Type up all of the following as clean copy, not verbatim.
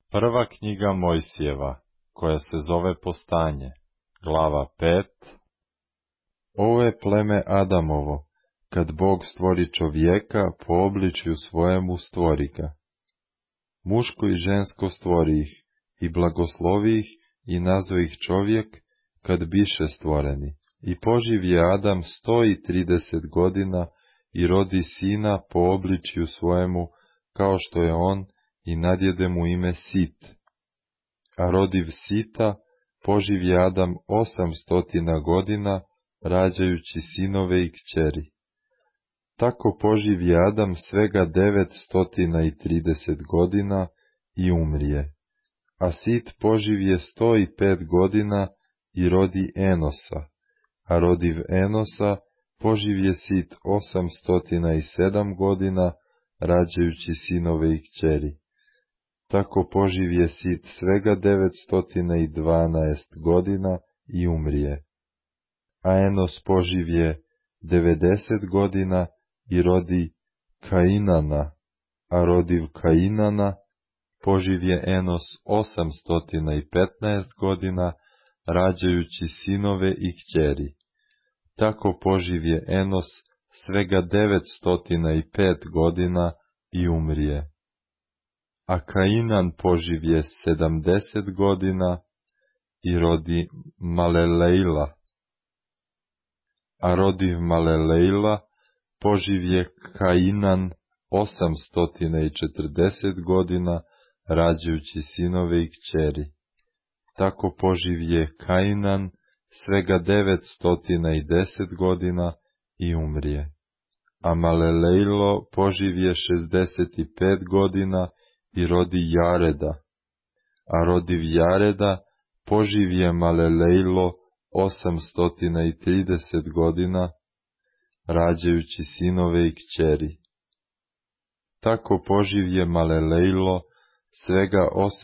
Prva knjiga Mojsijeva, koja se zove Postanje, glava 5. Ovo je pleme Adamovo, kad Bog stvori čovjeka, po obličju svojemu stvori ga. Muško i žensko stvori ih, i blagoslovi ih, i nazve ih čovjek, kad biše stvoreni. I poživje Adam 130 godina, i rodi sina po obličju svojemu, kao što je on, i nadjede mu ime Sit. A rodiv Sita, poživje Adam 800 godina, rađajući sinove i kćeri. Tako poživje Adam svega 930 godina i umrije. A Sit poživje 105 godina i rodi Enosa. A rodiv Enosa poživje Sit 807 godina, rađajući sinove i kćeri. Tako poživje Sit svega 912 godina i umrije. A Enos poživje 90 godina i rodi Kainana, a rodiv Kainana poživje Enos 815 godina, rađajući sinove i kćeri. Tako poživje Enos svega 905 godina i umrije. A Kainan poživje 70 godina i rodi Malelejla. A rodiv Malelejla poživje Kainan 840 godina, rađajući sinove i kćeri. Tako poživje Kainan svega 910 godina i umrije. A Malelejlo poživje 65 godina i rodi Jareda. A rodiv Jareda poživje Malelejlo 830 godina, rađajući sinove i kćeri. Tako poživje Malelejlo svega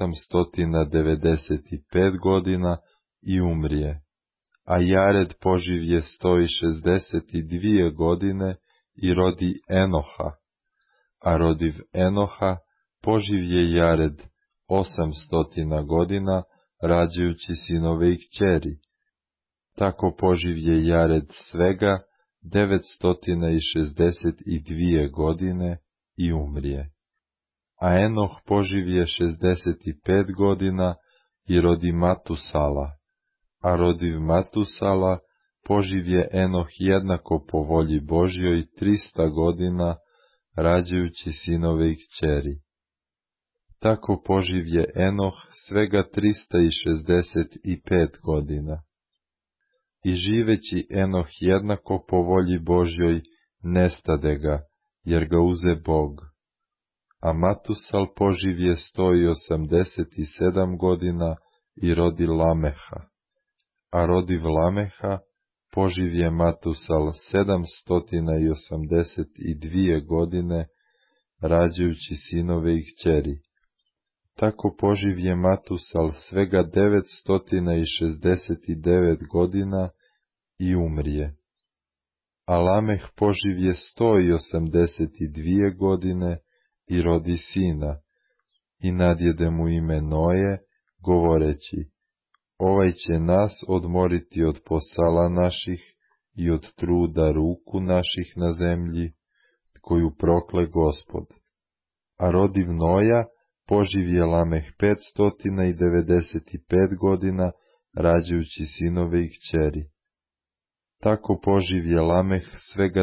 895 godina i umrije. A Jared poživje 162 godine i rodi Enoha. A rodiv Enoha poživje Jared 800 godina, rađajući sinove i kćeri. Tako poživje Jared svega 962 godine i umrije. A Enoh poživje 65 godina i rodi Matusala. A rodiv Matusala poživje Enoh jednako po volji Božjoj 300 godina, rađajući sinove i kćeri. Tako poživje Enoh svega 365 godina. I živeći Enoh jednako po volji Božjoj, nestade ga, jer ga uze Bog. A Matusal poživje 187 godina i rodi Lameha. A rodiv Lameha poživje Matusal 782 godine, rađajući sinove i kćeri. Tako poživje Matusal svega 969 godina i umrije. A Lameh poživje 182 godine i rodi sina, i nadjede mu ime Noje, govoreći: ovaj će nas odmoriti od posala naših i od truda ruku naših na zemlji, koju prokle Gospod. A rodiv Noja poživje Lameh 595 godina, rađajući sinove i kćeri. Tako poživje Lameh svega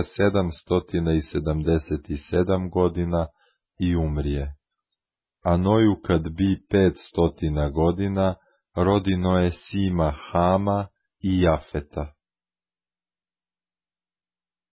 777 godina i umrije. A Noju kad bi 500 godina, rodi Noje Sima, Hama i Jafeta.